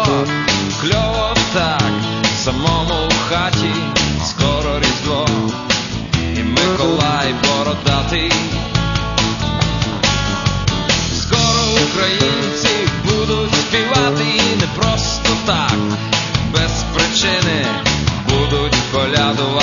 кльово так, самому в хаті, скоро Різдво, і Миколай бородатий. Скоро українці будуть співати не просто так, без причини будуть колядувати.